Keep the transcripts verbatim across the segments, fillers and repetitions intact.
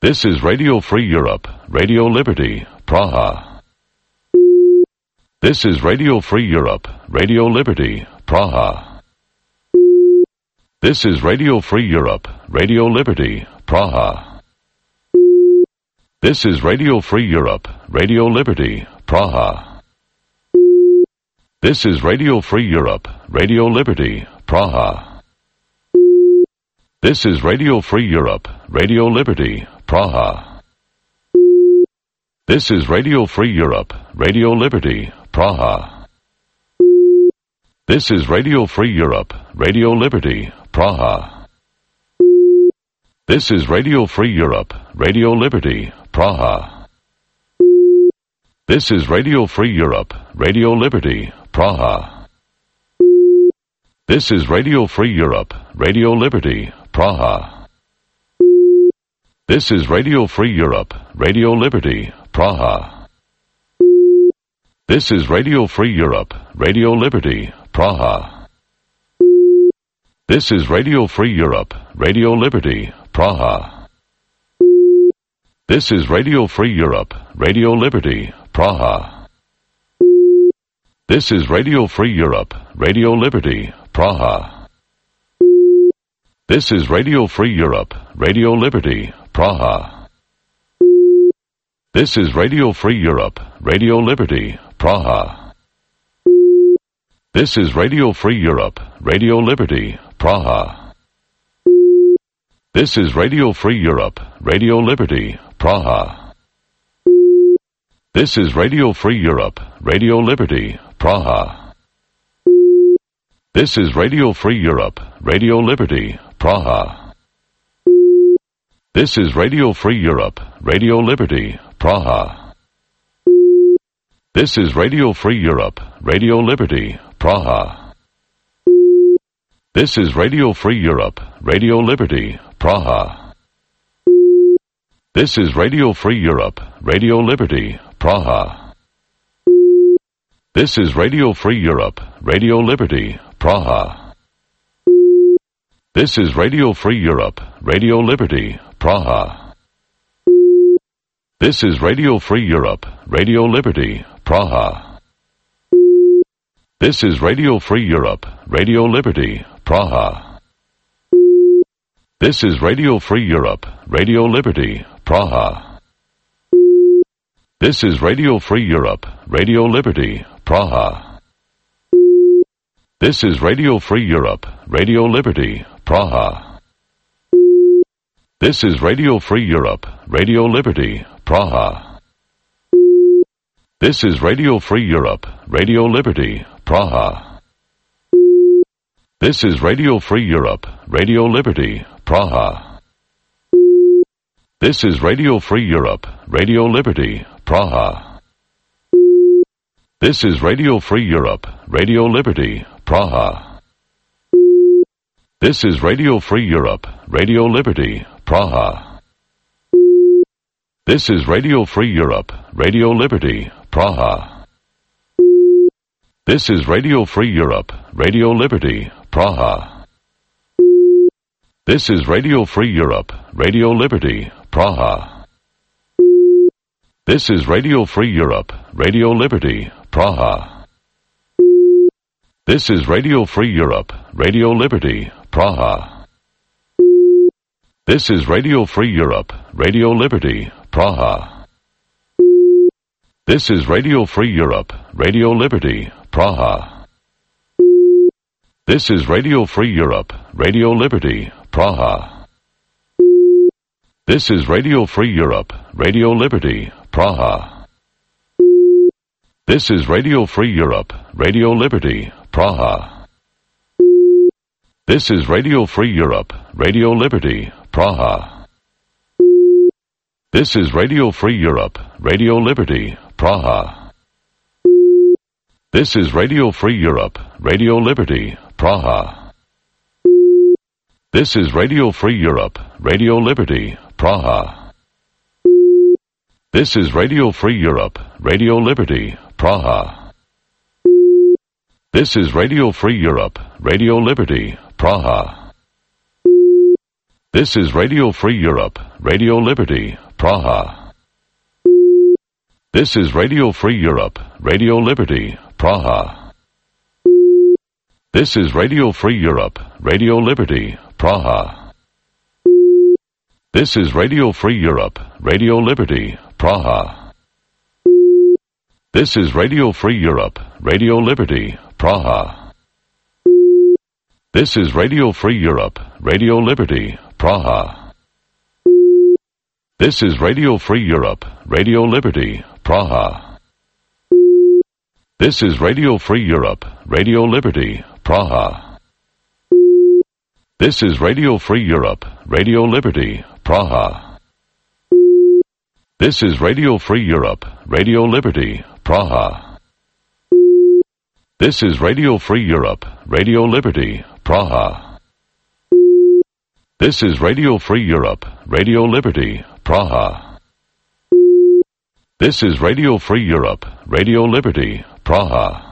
This is Radio Free Europe, Radio Liberty, Praha. This is Radio Free Europe, Radio Liberty, Praha. This is Radio Free Europe, Radio Liberty, Praha. This is Radio Free Europe, Radio Liberty, Praha. This is Radio Free Europe, Radio Liberty, Praha. This is Radio Free Europe, Radio Liberty, Praha. This is Radio Free Europe, Radio Liberty, Praha. This is Radio Free Europe, Radio Liberty, Praha. This is Radio Free Europe, Radio Liberty, Praha. This is Radio Free Europe, Radio Liberty, Praha. This is Radio Free Europe, Radio Liberty, Praha. This is Radio Free Europe, Radio Liberty, Praha. This is Radio Free Europe, Radio Liberty, Praha. This is Radio Free Europe, Radio Liberty, Praha. This is Radio Free Europe, Radio Liberty, Praha. This is Radio Free Europe, Radio Liberty, Praha. This is Radio Free Europe, Radio Liberty, Praha. This is Radio Free Europe, Radio Liberty, Praha. This is Radio Free Europe, Radio Liberty, Praha. This is Radio Free Europe, Radio Liberty, Praha. This is Radio Free Europe, Radio Liberty, Praha. This is Radio Free Europe, Radio Liberty, Praha. This is Radio Free Europe, Radio Liberty, Praha. This is Radio Free Europe, Radio Liberty, Praha. This is Radio Free Europe, Radio Liberty, Praha. This is Radio Free Europe, Radio Liberty, Praha. This is Radio Free Europe, Radio Liberty, Praha. This is Radio Free Europe, Radio Liberty, Praha. This is Radio Free Europe, Radio Liberty, Praha. This is Radio Free Europe, Radio Liberty, Praha. This is Radio Free Europe, Radio Liberty, Praha. This is Radio Free Europe, Radio Liberty, Praha. This is Radio Free Europe, Radio Liberty, Praha. This is Radio Free Europe, Radio Liberty, Praha. This is Radio Free Europe, Radio Liberty, Praha. This is Radio Free Europe, Radio Liberty, Praha. This is Radio Free Europe, Radio Liberty, Praha. This is Radio Free Europe, Radio Liberty, Praha. This is Radio Free Europe, Radio Liberty, Praha. This is Radio Free Europe, Radio Liberty, Praha. This is Radio Free Europe, Radio Liberty, Praha. This is Radio Free Europe, Radio Liberty, Praha. This is Radio Free Europe, Radio Liberty, Praha. This is Radio Free Europe, Radio Liberty, Praha. This is Radio Free Europe, Radio Liberty, Praha. This is Radio Free Europe, Radio Liberty, Praha. This is Radio Free Europe, Radio Liberty, Praha. This is Radio Free Europe, Radio Liberty, Praha. This is Radio Free Europe, Radio Liberty, Praha. This is Radio Free Europe, Radio Liberty, Praha. This is Radio Free Europe, Radio Liberty, Praha. This is Radio Free Europe, Radio Liberty, Praha. This is Radio Free Europe, Radio Liberty, Praha. This is Radio Free Europe, Radio Liberty, Praha. This is Radio Free Europe, Radio Liberty, Praha. This is Radio Free Europe, Radio Liberty, Praha. This is Radio Free Europe, Radio Liberty, Praha. This is Radio Free Europe, Radio Liberty, Praha. This is Radio Free Europe, Radio Liberty, Praha. This is Radio Free Europe, Radio Liberty, Praha. This is Radio Free Europe, Radio Liberty, Praha. This is Radio Free Europe, Radio Liberty, Praha. This is Radio Free Europe, Radio Liberty, Praha. This is Radio Free Europe, Radio Liberty, Praha. This is Radio Free Europe, Radio Liberty, Praha. This is Radio Free Europe, Radio Liberty, Praha. This is Radio Free Europe, Radio Liberty, Praha. This is Radio Free Europe, Radio Liberty, Praha.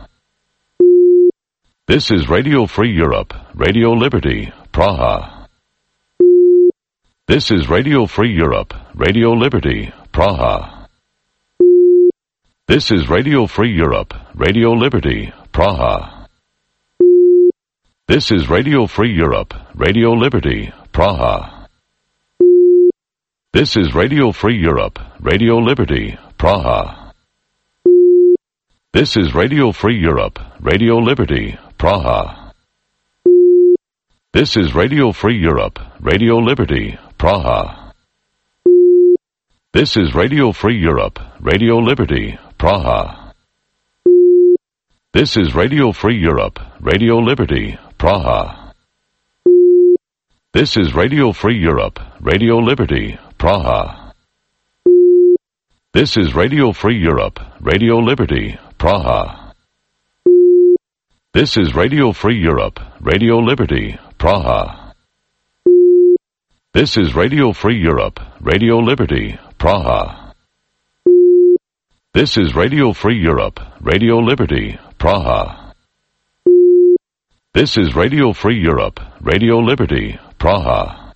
This is Radio Free Europe, Radio Liberty, Praha. This is Radio Free Europe, Radio Liberty, Praha. This is Radio Free Europe, Radio Liberty, Praha. This is Radio Free Europe, Radio Liberty, Praha. This is Radio Free Europe, Radio Liberty, Praha. This is Radio Free Europe, Radio Liberty, Praha. This is Radio Free Europe, Radio Liberty, Praha. This is Radio Free Europe, Radio Liberty, Praha. This is Radio Free Europe, Radio Liberty, Praha. This is Radio Free Europe, Radio Liberty, Praha. This is Radio Free Europe, Radio Liberty, Praha. This is Radio Free Europe, Radio Liberty, Praha. This is Radio Free Europe, Radio Liberty, Praha. This is Radio Free Europe, Radio Liberty, Praha. This is Radio Free Europe, Radio Liberty, Praha.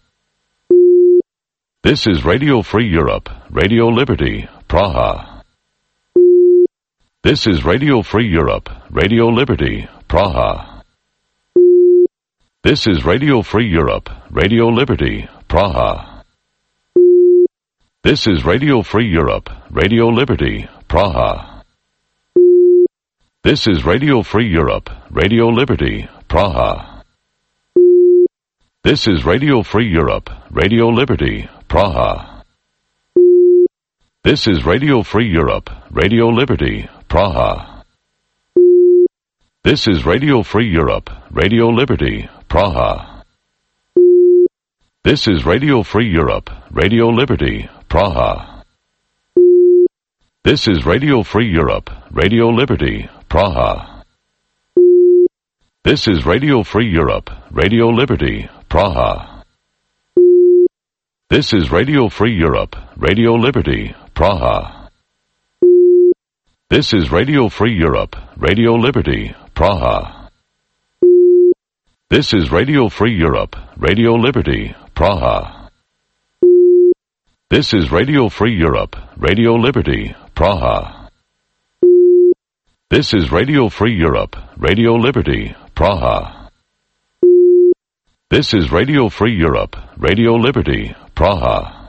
This is Radio Free Europe, Radio Liberty, Praha. This is Radio Free Europe, Radio Liberty, Praha. This is Radio Free Europe, Radio Liberty, Praha. This is Radio Free Europe, Radio Liberty, Praha. This is Radio Free Europe, Radio Liberty, Praha. This is Radio Free Europe, Radio Liberty, Praha. This is Radio Free Europe, Radio Liberty, Praha. This is Radio Free Europe, Radio Liberty, Praha. This is Radio Free Europe, Radio Liberty, Praha. This is Radio Free Europe, Radio Liberty, Praha. This is Radio Free Europe, Radio Liberty, Praha. This is Radio Free Europe, Radio Liberty, Praha. This is Radio Free Europe, Radio Liberty, Praha. This is Radio Free Europe, Radio Liberty, Praha. This is Radio Free Europe, Radio Liberty, Praha. This is Radio Free Europe, Radio Liberty, Praha. This is Radio Free Europe, Radio Liberty, Praha.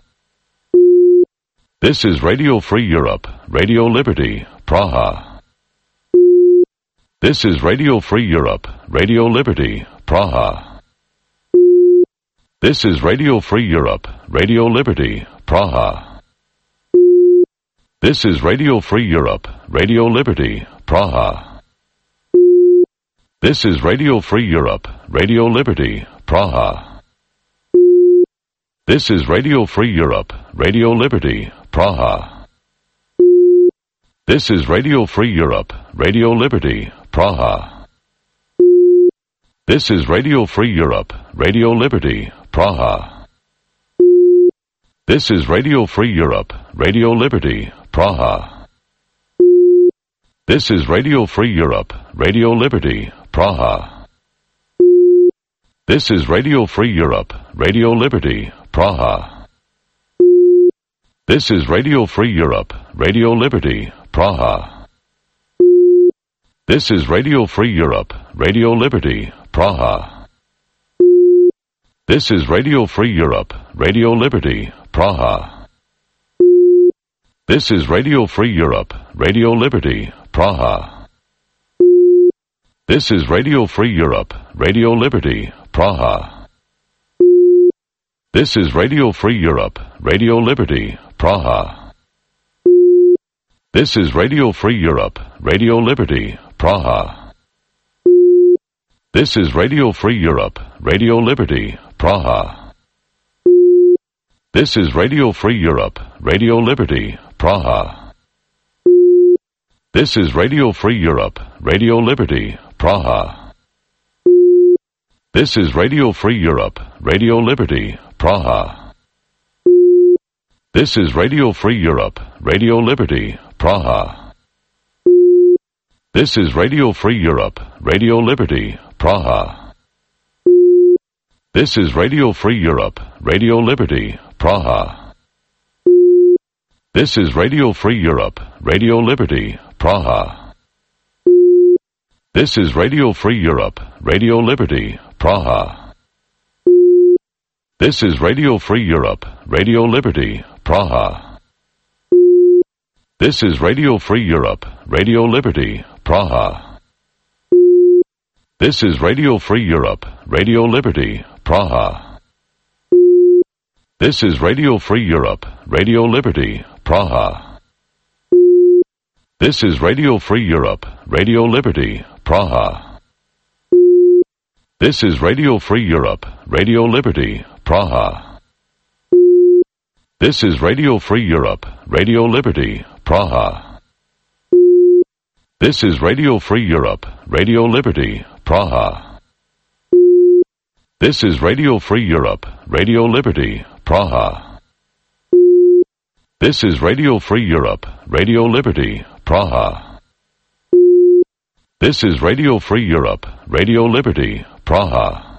This is Radio Free Europe, Radio Liberty, Praha. This is Radio Free Europe, Radio Liberty, Praha. This is Radio Free Europe, Radio Liberty, Praha. This is Radio Free Europe, Radio Liberty, Praha. This is Radio Free Europe, Radio Liberty, Praha. This is Radio Free Europe, Radio Liberty, Praha. This is Radio Free Europe, Radio Liberty, Praha. This is Radio Free Europe, Radio Liberty, Praha. This is Radio Free Europe, Radio Liberty, Praha. This is Radio Free Europe, Radio Liberty, Praha. This is Radio Free Europe, Radio Liberty, Praha. This is Radio Free Europe, Radio Liberty, Praha. This is Radio Free Europe, Radio Liberty, Praha. This is Radio Free Europe, Radio Liberty, Praha. This is Radio Free Europe, Radio Liberty, Praha. This is Radio Free Europe, Radio Liberty, Praha. This is Radio Free Europe, Radio Liberty, Praha. This is Radio Free Europe, Radio Liberty, Praha. This is Radio Free Europe, Radio Liberty, Praha. This is Radio Free Europe, Radio Liberty, Praha. This is Radio Free Europe, Radio Liberty, Praha. This is Radio Free Europe, Radio Liberty, Praha. This is Radio Free Europe, Radio Liberty, Praha. This is Radio Free Europe, Radio Liberty, Praha. This is Radio Free Europe, Radio Liberty, Praha. This is Radio Free Europe, Radio Liberty, Praha. This is Radio Free Europe, Radio Liberty, Praha. This is Radio Free Europe, Radio Liberty, Praha. This is Radio Free Europe, Radio Liberty, Praha. This is Radio Free Europe, Radio Liberty, Praha. This is Radio Free Europe, Radio Liberty, Praha. This is Radio Free Europe, Radio Liberty, Praha. This is Radio Free Europe, Radio Liberty, Praha. This is Radio Free Europe, Radio Liberty, Praha. This is Radio Free Europe, Radio Liberty, Praha. This is Radio Free Europe, Radio Liberty, Praha. This is Radio Free Europe, Radio Liberty, Praha. This is Radio Free Europe, Radio Liberty, Praha.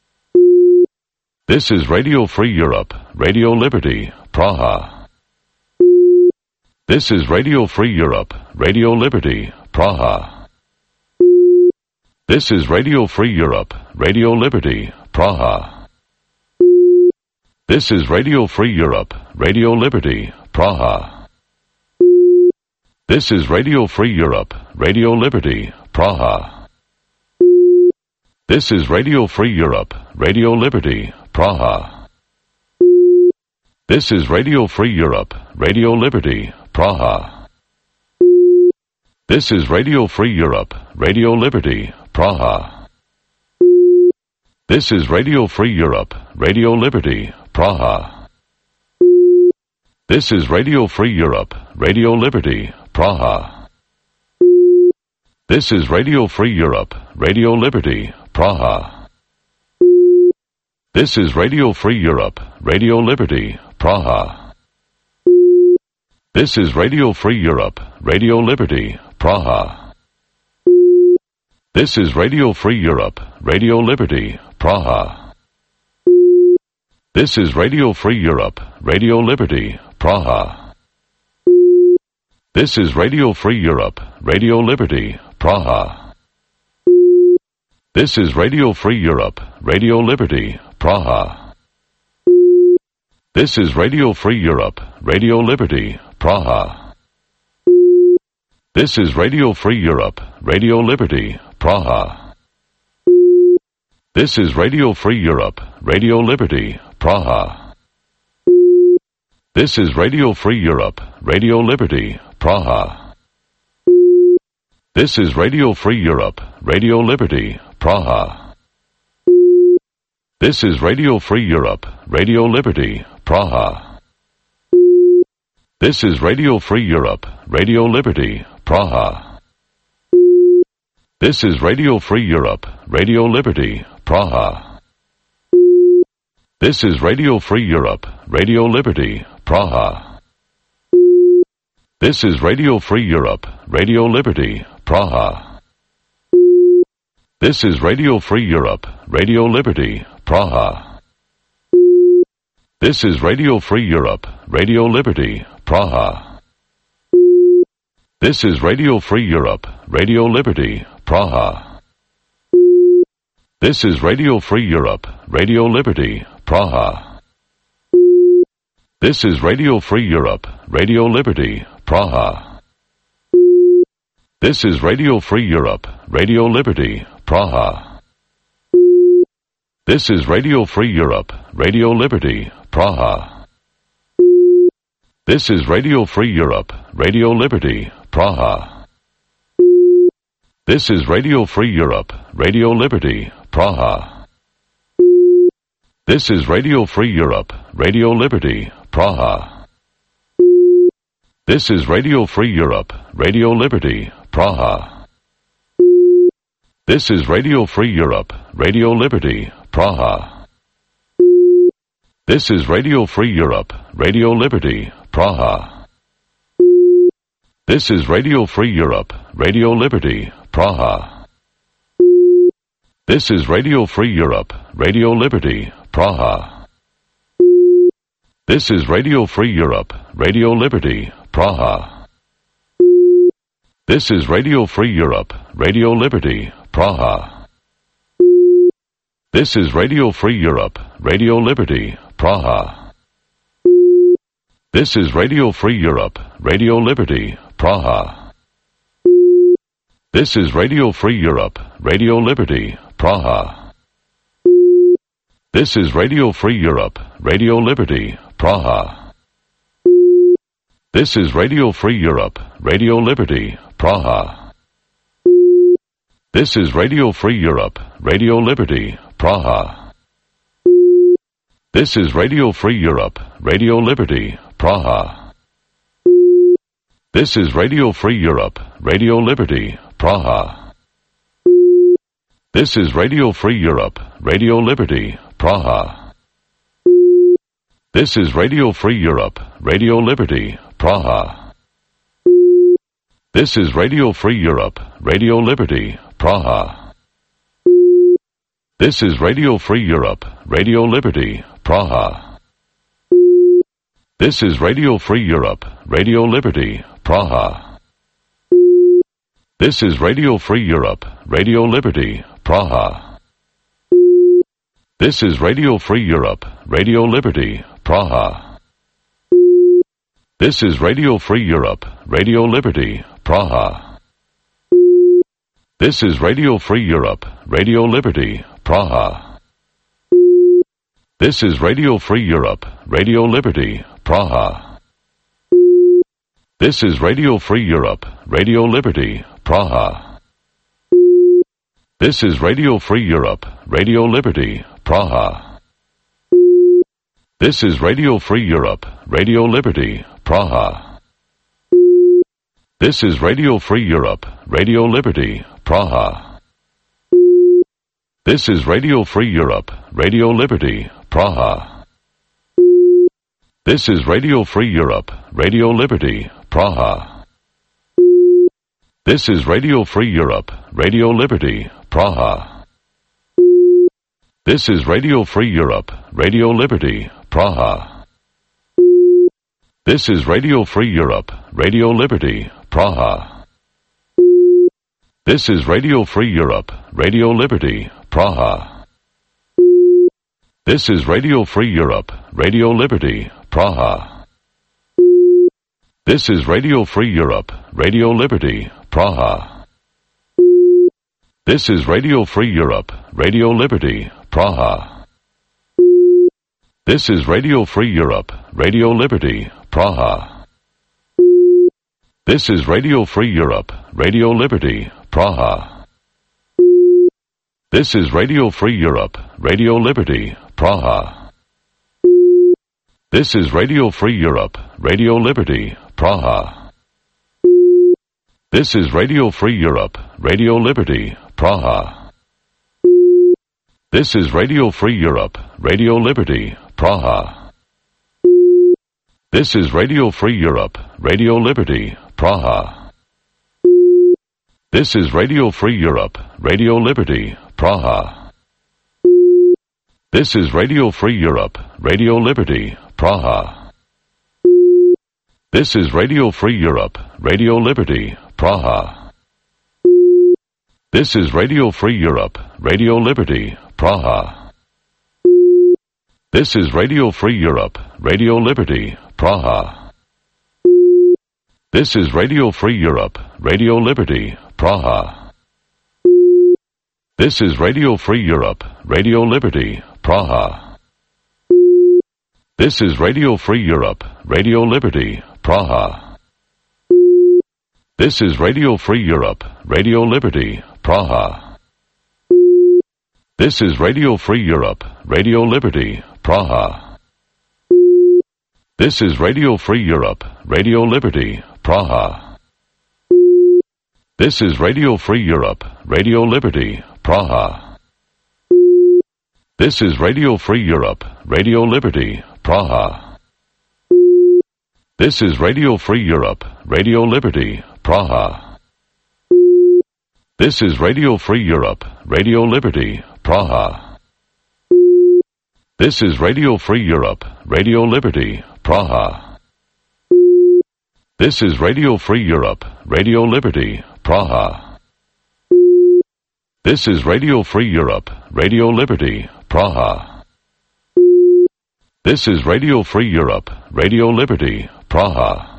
This is Radio Free Europe, Radio Liberty, Praha. This is Radio Free Europe, Radio Liberty, Praha. This is Radio Free Europe, Radio Liberty, Praha. This is Radio Free Europe, Radio Liberty, Praha. This is Radio Free Europe, Radio Liberty, Praha. This is Radio Free Europe, Radio Liberty, Praha. This is Radio Free Europe, Radio Liberty, Praha. This is Radio Free Europe, Radio Liberty, Praha. This is Radio Free Europe, Radio Liberty, Praha. This is Radio Free Europe, Radio Liberty, Praha. This is Radio Free Europe, Radio Liberty, Praha. This is Radio Free Europe, Radio Liberty, Praha. This is Radio Free Europe, Radio Liberty, Praha. This is Radio Free Europe, Radio Liberty, Praha. This is Radio Free Europe, Radio Liberty, Praha. This is Radio Free Europe, Radio Liberty, Praha. This is Radio Free Europe, Radio Liberty, Praha. This is Radio Free Europe, Radio Liberty, Praha. This is Radio Free Europe, Radio Liberty, Praha. This is Radio Free Europe, Radio Liberty, Praha. This is Radio Free Europe, Radio Liberty, Praha. This is Radio Free Europe, Radio Liberty, Praha. This is Radio Free Europe, Radio Liberty, Praha. This is Radio Free Europe, Radio Liberty, Praha. This is Radio Free Europe, Radio Liberty, Praha. This is Radio Free Europe, Radio Liberty, Praha. This is Radio Free Europe, Radio Liberty, Praha. This is Radio Free Europe, Radio Liberty, Praha. This is Radio Free Europe, Radio Liberty, Praha. This is Radio Free Europe, Radio Liberty, Praha. This is Radio Free Europe, Radio Liberty, Praha. This is Radio Free Europe, Radio Liberty, Praha. This is Radio Free Europe, Radio Liberty, Praha. This is Radio Free Europe, Radio Liberty, Praha. This is Radio Free Europe, Radio Liberty, Praha. This is Radio Free Europe, Radio Liberty, Praha. This is Radio Free Europe, Radio Liberty, Praha. This is Radio Free Europe, Radio Liberty, Praha. This is Radio Free Europe, Radio Liberty, Praha. This is Radio Free Europe, Radio Liberty, Praha. This is Radio Free Europe, Radio Liberty, Praha. This is Radio Free Europe, Radio Liberty, Praha. This is Radio Free Europe, Radio Liberty, Praha. This is Radio Free Europe, Radio Liberty, Praha. This is Radio Free Europe, Radio Liberty, Praha. This is Radio Free Europe, Radio Liberty, Praha. This is Radio Free Europe, Radio Liberty, Praha. This is Radio Free Europe, Radio Liberty, Praha. This is Radio Free Europe, Radio Liberty, Praha. This is Radio Free Europe, Radio Liberty, Praha. This is Radio Free Europe, Radio Liberty, Praha. This is Radio Free Europe, Radio Liberty, Praha. This is Radio Free Europe, Radio Liberty, Praha. This is Radio Free Europe, Radio Liberty, Praha. This is Radio Free Europe, Radio Liberty, Praha. This is Radio Free Europe, Radio Liberty, Praha. This is Radio Free Europe, Radio Liberty, Praha. This is Radio Free Europe, Radio Liberty, Praha. This is Radio Free Europe, Radio Liberty, Praha. This is Radio Free Europe, Radio Liberty, Praha. This is Radio Free Europe, Radio Liberty, Praha. This is Radio Free Europe, Radio Liberty, Praha. This is Radio Free Europe, Radio Liberty, Praha. This is Radio Free Europe, Radio Liberty, Praha. This is Radio Free Europe, Radio Liberty, Praha. This is Radio Free Europe, Radio Liberty, Praha. This is Radio Free Europe, Radio Liberty, Praha. This is Radio Free Europe, Radio Liberty, Praha. This is Radio Free Europe, Radio Liberty, Praha. This is Radio Free Europe, Radio Liberty, Praha. This is Radio Free Europe, Radio Liberty, Praha. This is Radio Free Europe, Radio Liberty, Praha. This is Radio Free Europe, Radio Liberty, Praha. This is Radio Free Europe, Radio Liberty, Praha. This is Radio Free Europe, Radio Liberty, Praha. This is Radio Free Europe, Radio Liberty, Praha. This is Radio Free Europe, Radio Liberty, Praha. This is Radio Free Europe, Radio Liberty, Praha. This is Radio Free Europe, Radio Liberty, Praha. This is Radio Free Europe, Radio Liberty, Praha. This is Radio Free Europe, Radio Liberty, Praha. This is Radio Free Europe, Radio Liberty, Praha. This is Radio Free Europe, Radio Liberty, Praha. This is Radio Free Europe, Radio Liberty, Praha. This is Radio Free Europe, Radio Liberty, Praha. This is Radio Free Europe, Radio Liberty, Praha. This is Radio Free Europe, Radio Liberty, Praha. This is Radio Free Europe, Radio Liberty, Praha. This is Radio Free Europe, Radio Liberty, Praha. This is Radio Free Europe, Radio Liberty, Praha. This is Radio Free Europe, Radio Liberty, Praha. This is Radio Free Europe, Radio Liberty, Praha. This is Radio Free Europe, Radio Liberty, Praha. This is Radio Free Europe, Radio Liberty, Praha. This is Radio Free Europe, Radio Liberty, Praha. This is Radio Free Europe, Radio Liberty, Praha. This is Radio Free Europe, Radio Liberty, Praha. This is Radio Free Europe, Radio Liberty, Praha. This is Radio Free Europe, Radio Liberty, Praha. This is Radio Free Europe, Radio Liberty, Praha. This is Radio Free Europe, Radio Liberty, Praha.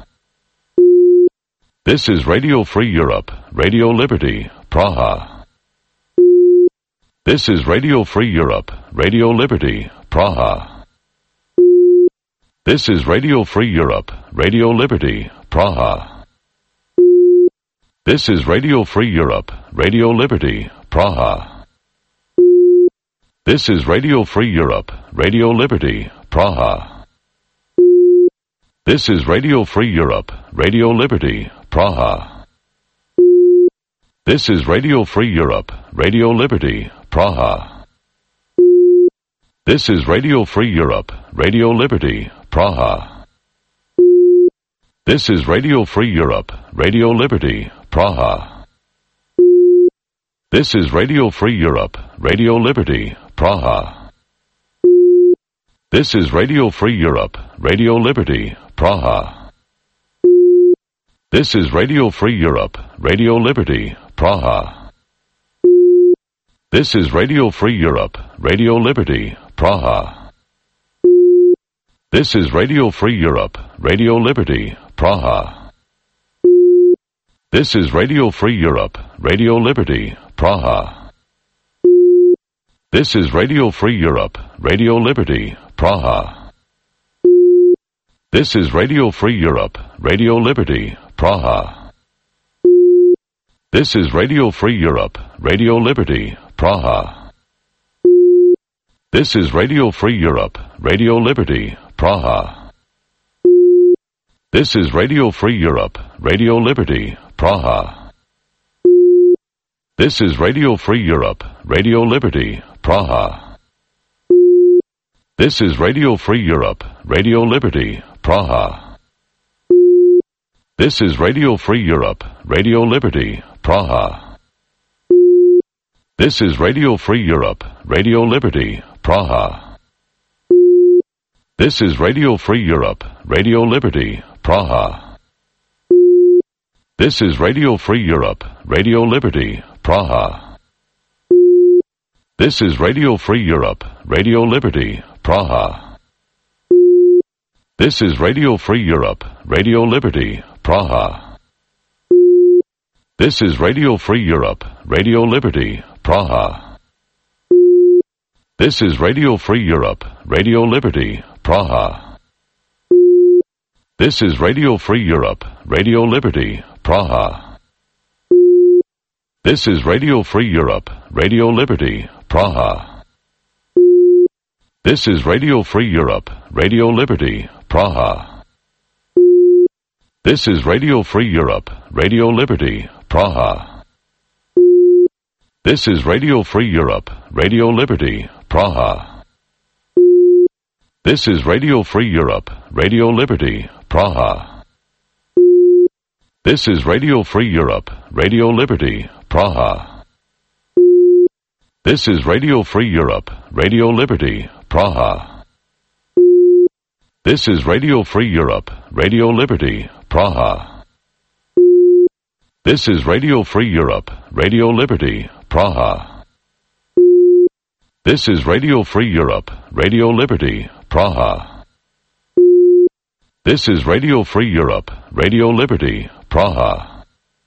This is Radio Free Europe, Radio Liberty, Praha. This is Radio Free Europe, Radio Liberty, Praha. This is Radio Free Europe, Radio Liberty, Praha. This is Radio Free Europe, Radio Liberty, Praha. This is Radio Free Europe, Radio Liberty, Praha. This is Radio Free Europe, Radio Liberty, Praha. This is Radio Free Europe, Radio Liberty, Praha. This is Radio Free Europe, Radio Liberty, Praha. This is Radio Free Europe, Radio Liberty, Praha. This is Radio Free Europe, Radio Liberty, Praha. This is Radio Free Europe, Radio Liberty, Praha. This is Radio Free Europe, Radio Liberty, Praha. This is Radio Free Europe, Radio Liberty, Praha. This is Radio Free Europe, Radio Liberty, Praha. This is Radio Free Europe, Radio Liberty, Praha. This is Radio Free Europe, Radio Liberty, Praha. This is Radio Free Europe, Radio Liberty, Praha. This is Radio Free Europe, Radio Liberty, Praha. This is Radio Free Europe, Radio Liberty, Praha. This is Radio Free Europe, Radio Liberty, Praha. This is Radio Free Europe, Radio Liberty, Praha. This is Radio Free Europe, Radio Liberty, Praha. This is Radio Free Europe, Radio Liberty, Praha. This is Radio Free Europe, Radio Liberty, Praha. This is Radio Free Europe, Radio Liberty, Praha. This is Radio Free Europe, Radio Liberty, Praha. This is Radio Free Europe, Radio Liberty, Praha. This is Radio Free Europe, Radio Liberty, Praha. This is Radio Free Europe, Radio Liberty, Praha. This is Radio Free Europe, Radio Liberty, Praha. This is Radio Free Europe, Radio Liberty, Praha. This is Radio Free Europe, Radio Liberty, Praha. This is Radio Free Europe, Radio Liberty, Praha. This is Radio Free Europe, Radio Liberty, Praha. This is Radio Free Europe, Radio Liberty, Praha. This is Radio Free Europe, Radio Liberty, Praha. This is Radio Free Europe, Radio Liberty, Praha. This is Radio Free Europe, Radio Liberty, Praha. This is Radio Free Europe, Radio Liberty, Praha. This is Radio Free Europe, Radio Liberty, Praha. This is Radio Free Europe, Radio Liberty, Praha. This is Radio Free Europe, Radio Liberty, Praha.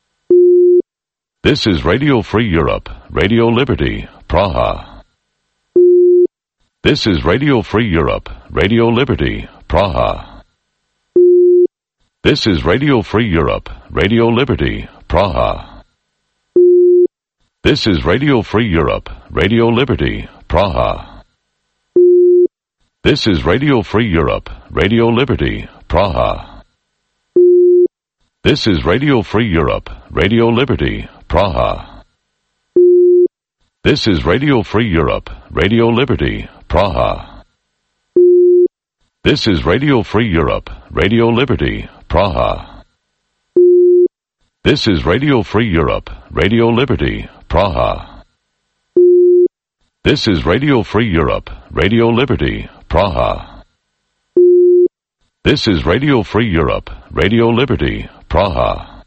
This is Radio Free Europe, Radio Liberty, Praha. This is Radio Free Europe, Radio Liberty, Praha. This is Radio Free Europe, Radio Liberty, Praha. This is Radio Free Europe, Radio Liberty, Praha. This is Radio Free Europe, Radio Liberty, Praha. This is Radio Free Europe, Radio Liberty, Praha. This is Radio Free Europe, Radio Liberty, Praha. This is Radio Free Europe, Radio Liberty, Praha. This is Radio Free Europe, Radio Liberty, Praha. This is Radio Free Europe, Radio Liberty, Praha. This is Radio Free Europe, Radio Liberty, Praha.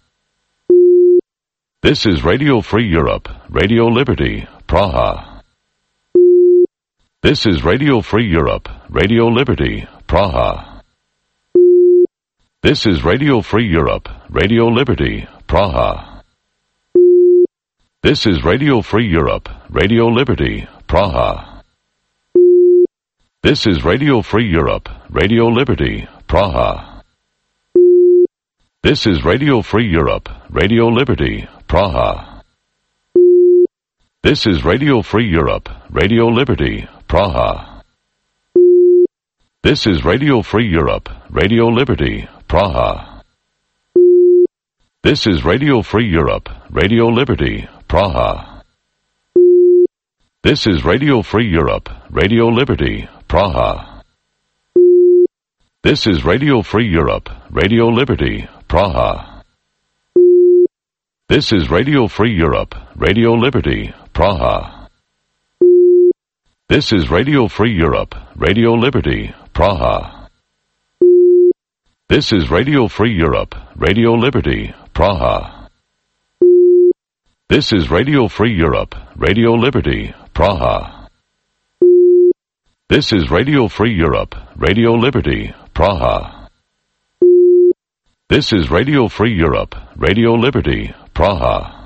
This is Radio Free Europe, Radio Liberty, Praha. This is Radio Free Europe, Radio Liberty, Praha. This is Radio Free Europe, Radio Liberty, Praha. This is Radio Free Europe, Radio Liberty, Praha. This is Radio Free Europe, Radio Liberty, Praha. This is Radio Free Europe, Radio Liberty, Praha. This is Radio Free Europe, Radio Liberty, Praha. This is Radio Free Europe, Radio Liberty, Praha. This is Radio Free Europe, Radio Liberty, Praha. This is Radio Free Europe, Radio Liberty, Praha. This is Radio Free Europe, Radio Liberty, Praha. This is Radio Free Europe, Radio Liberty, Praha. This is Radio Free Europe, Radio Liberty, Praha. This is Radio Free Europe, Radio Liberty, Praha. This is Radio Free Europe, Radio Liberty, Praha. This is Radio Free Europe, Radio Liberty, Praha. This is Radio Free Europe, Radio Liberty, Praha.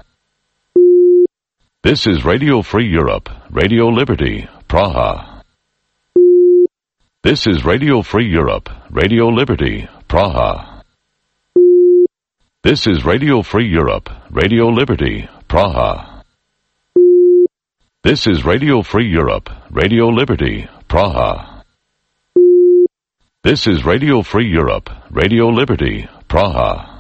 This is Radio Free Europe, Radio Liberty, Praha. This is Radio Free Europe, Radio Liberty, Praha. This is Radio Free Europe, Radio Liberty, Praha. This is Radio Free Europe, Radio Liberty, Praha. This is Radio Free Europe, Radio Liberty, Praha.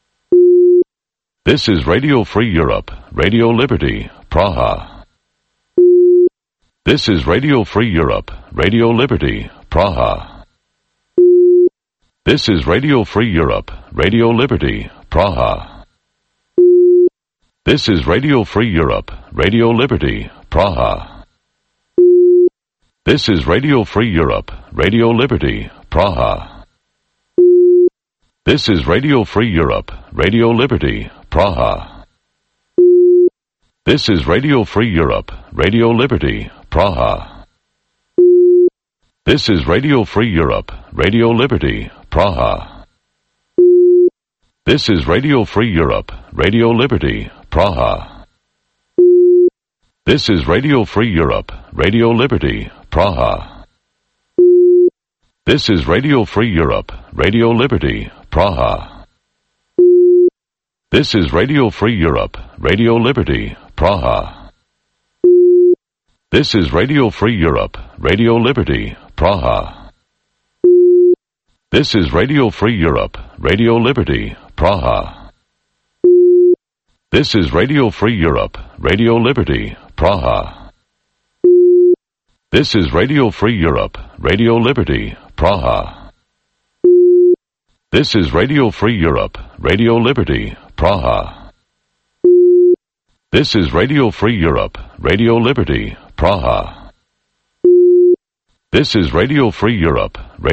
This is Radio Free Europe, Radio Liberty, Praha. This is Radio Free Europe, Radio Liberty, Praha. This is Radio Free Europe, Radio Liberty, Praha. This is Radio Free Europe, Radio Liberty, Praha. This is Radio Free Europe, Radio Liberty, Praha. This is Radio Free Europe, Radio Liberty, Praha. This is Radio Free Europe, Radio Liberty, Praha. This is Radio Free Europe, Radio Liberty, Praha. This is Radio Free Europe, Radio Liberty, Praha. This is Radio Free Europe, Radio Liberty, Praha. This is Radio Free Europe, Radio Liberty, Praha. This is Radio Free Europe, Radio Liberty, Praha. This is Radio Free Europe, Radio Liberty, Praha. This is Radio Free Europe, Radio Liberty, Praha. This is Radio Free Europe, Radio Liberty, Praha. This is Radio Free Europe, Radio Liberty, Praha. This is Radio Free Europe, Radio Liberty, Praha. This is Radio Free Europe, Radio Liberty, Praha. This is Radio Free Europe.